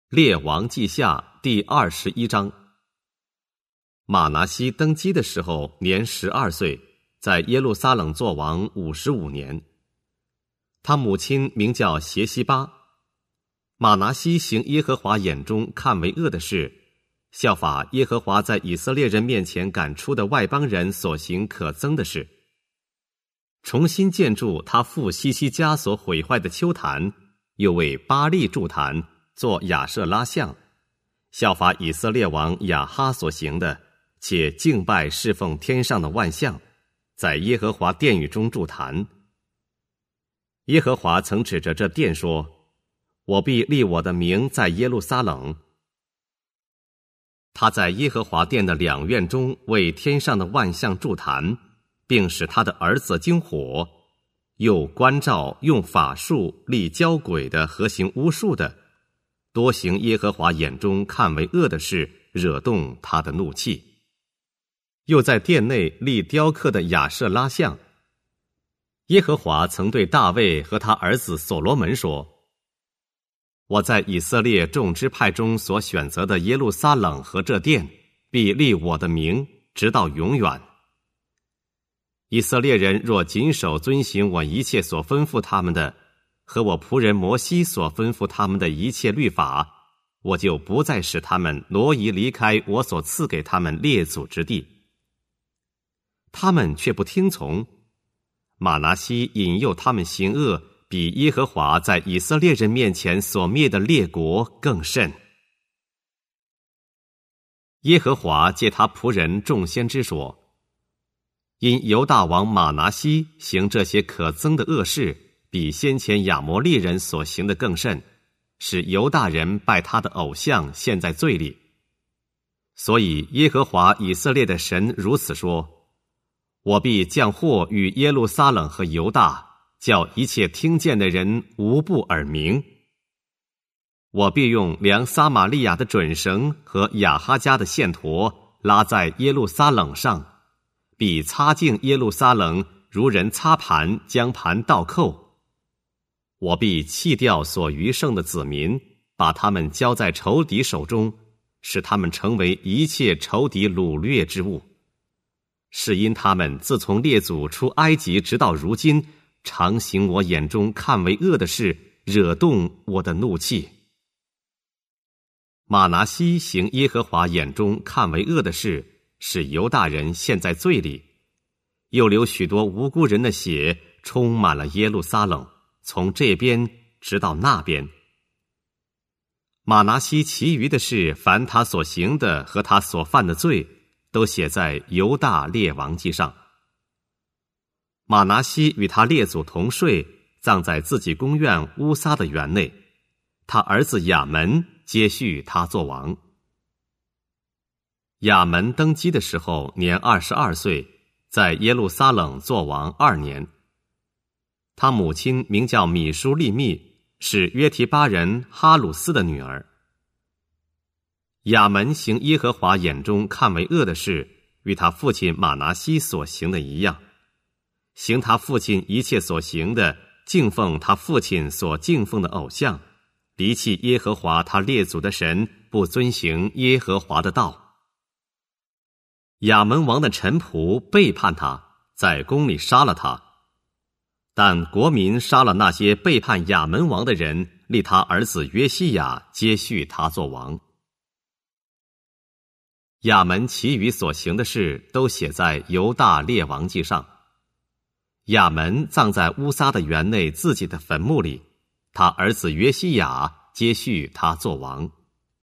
列王记下第21章。马拿西登基的时候年12岁，在耶路撒冷作王55年。他母亲名叫协西巴。马拿西行耶和华眼中看为恶的事，效法耶和华在以色列人面前赶出的外邦人所行可憎的事，重新建筑他父西西家所毁坏的丘坛，又为巴力筑坛，做亚舍拉像，效法以色列王亚哈所行的，且敬拜侍奉天上的万象，在耶和华殿宇中筑坛。耶和华曾指着这殿说：我必立我的名在耶路撒冷。他在耶和华殿的两院中为天上的万象筑坛，并使他的儿子经火，又关照用法术立交鬼的和行巫术的，多行耶和华眼中看为恶的事，惹动他的怒气。又在殿内立雕刻的亚舍拉像。耶和华曾对大卫和他儿子所罗门说：我在以色列众支派中所选择的耶路撒冷和这殿，必立我的名，直到永远。以色列人若谨守遵行我一切所吩咐他们的，和我仆人摩西所吩咐他们的一切律法，我就不再使他们挪移离开我所赐给他们列祖之地。他们却不听从，马拿西引诱他们行恶，比耶和华在以色列人面前所灭的列国更甚。耶和华借他仆人众先知说：因犹大王马拿西行这些可憎的恶事，比先前亚摩利人所行的更甚，使犹大人拜他的偶像，陷在罪里。所以耶和华以色列的神如此说：我必降祸与耶路撒冷和犹大，叫一切听见的人无不耳鸣。我必用量撒玛利亚的准绳和亚哈家的线砣拉在耶路撒冷上，必擦净耶路撒冷，如人擦盘，将盘倒扣。我必弃掉所余剩的子民，把他们交在仇敌手中，使他们成为一切仇敌掳掠之物。是因他们自从列祖出埃及直到如今，常行我眼中看为恶的事，惹动我的怒气。马拿西行耶和华眼中看为恶的事，使犹大人陷在罪里，又流许多无辜人的血，充满了耶路撒冷，从这边直到那边。马拿西其余的事，凡他所行的和他所犯的罪，都写在犹大列王记上。马拿西与他列祖同睡，葬在自己宫院乌撒的园内。他儿子亚门接续他做王。亚门登基的时候年22岁，在耶路撒冷做王2年。他母亲名叫米舒利密，是约提巴人哈鲁斯的女儿。亚门行耶和华眼中看为恶的事，与他父亲马拿西所行的一样，行他父亲一切所行的，敬奉他父亲所敬奉的偶像，离弃耶和华他列祖的神，不遵行耶和华的道。亚门王的臣仆背叛他，在宫里杀了他。但国民杀了那些背叛亚门王的人，立他儿子约西亚接续他做王。亚门其余所行的事，都写在犹大列王记上。亚门葬在乌撒的园内自己的坟墓里，他儿子约西亚接续他做王。